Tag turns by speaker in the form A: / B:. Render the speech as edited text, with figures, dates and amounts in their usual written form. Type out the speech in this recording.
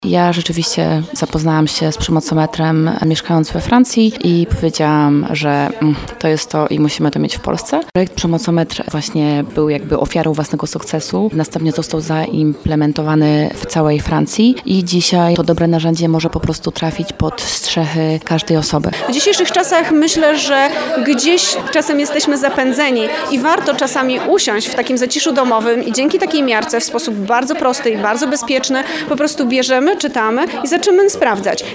A: Ja rzeczywiście zapoznałam się z Przemocometrem mieszkając we Francji i powiedziałam, że to jest to i musimy to mieć w Polsce. Projekt Przemocometr właśnie był jakby ofiarą własnego sukcesu. Następnie został zaimplementowany w całej Francji i dzisiaj to dobre narzędzie może po prostu trafić pod strzechy każdej osoby.
B: W dzisiejszych czasach myślę, że gdzieś czasem jesteśmy zapędzeni i warto czasami usiąść w takim zaciszu domowym i dzięki takiej miarce w sposób bardzo prosty i bardzo bezpieczny po prostu bierzemy, czytamy i zaczynamy sprawdzać.